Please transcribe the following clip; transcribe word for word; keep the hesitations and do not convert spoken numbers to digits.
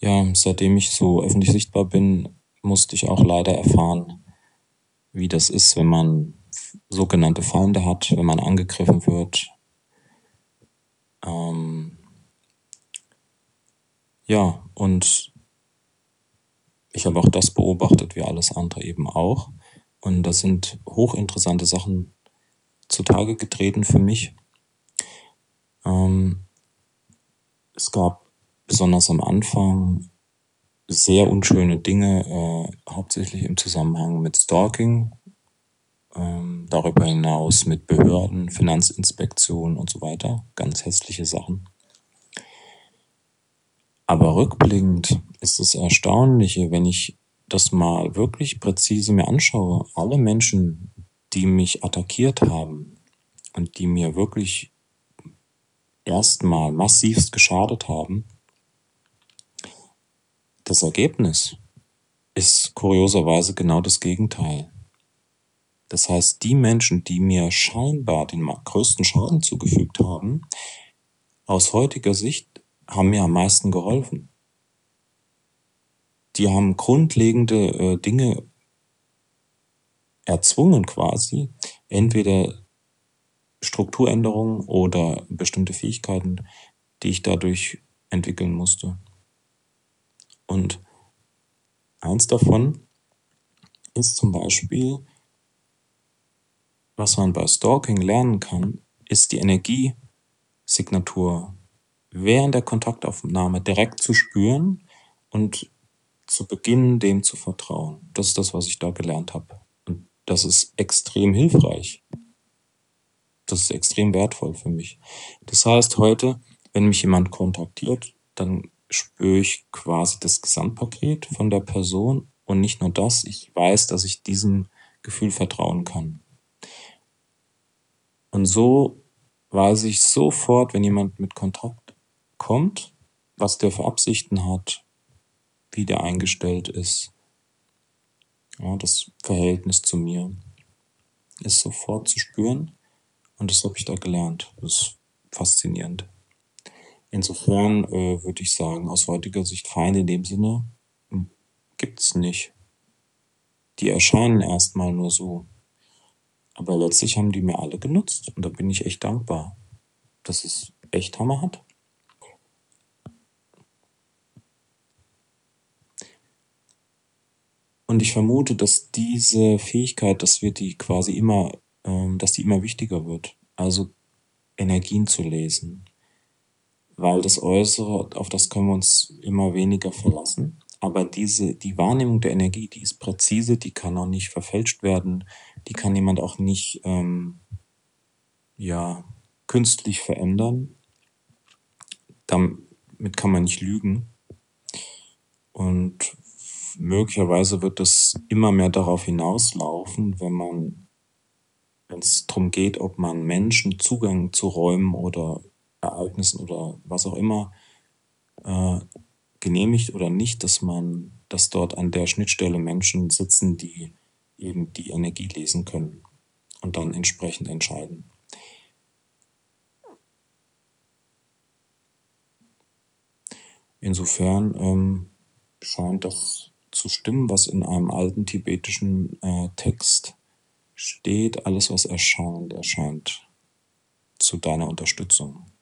Ja, seitdem ich so öffentlich sichtbar bin, musste ich auch leider erfahren, wie das ist, wenn man sogenannte Feinde hat, wenn man angegriffen wird. Ähm ja, und ich habe auch das beobachtet, wie alles andere eben auch. Und da sind hochinteressante Sachen zutage getreten für mich. Ähm, es gab besonders am Anfang sehr unschöne Dinge, äh, hauptsächlich im Zusammenhang mit Stalking, ähm, darüber hinaus mit Behörden, Finanzinspektionen und so weiter, ganz hässliche Sachen. Aber rückblickend ist das Erstaunliche, wenn ich das mal wirklich präzise mir anschaue, alle Menschen, die mich attackiert haben und die mir wirklich erstmal massivst geschadet haben, das Ergebnis ist kurioserweise genau das Gegenteil. Das heißt, die Menschen, die mir scheinbar den größten Schaden zugefügt haben, aus heutiger Sicht haben mir am meisten geholfen. Die haben grundlegende äh, Dinge erzwungen quasi, entweder Strukturänderungen oder bestimmte Fähigkeiten, die ich dadurch entwickeln musste. Und eins davon ist zum Beispiel, was man bei Stalking lernen kann, ist die Energiesignatur während der Kontaktaufnahme direkt zu spüren und zu beginnen, dem zu vertrauen. Das ist das, was ich da gelernt habe. Und das ist extrem hilfreich. Das ist extrem wertvoll für mich. Das heißt, heute, wenn mich jemand kontaktiert, dann spüre ich quasi das Gesamtpaket von der Person und nicht nur das, ich weiß, dass ich diesem Gefühl vertrauen kann. Und so weiß ich sofort, wenn jemand mit Kontakt kommt, was der für Absichten hat, wie der eingestellt ist. Ja, das Verhältnis zu mir ist sofort zu spüren und das habe ich da gelernt. Das ist faszinierend. Insofern äh, würde ich sagen, aus heutiger Sicht Feinde in dem Sinne gibt's nicht. Die erscheinen erstmal nur so. Aber letztlich haben die mir alle genutzt und da bin ich echt dankbar. Das ist echt hammerhart. Und ich vermute, dass diese Fähigkeit, dass wir die quasi immer, ähm, dass die immer wichtiger wird. Also Energien zu lesen. Weil das Äußere, auf das können wir uns immer weniger verlassen. Aber diese, die Wahrnehmung der Energie, die ist präzise, die kann auch nicht verfälscht werden, die kann jemand auch nicht ähm, ja, künstlich verändern. Damit kann man nicht lügen. Und möglicherweise wird es immer mehr darauf hinauslaufen, wenn man, wenn es darum geht, ob man Menschen Zugang zu Räumen oder Ereignissen oder was auch immer äh, genehmigt oder nicht, dass man, dass dort an der Schnittstelle Menschen sitzen, die eben die Energie lesen können und dann entsprechend entscheiden. Insofern ähm, scheint das zu stimmen, was in einem alten tibetischen äh, Text steht. Alles, was erscheint, erscheint zu deiner Unterstützung.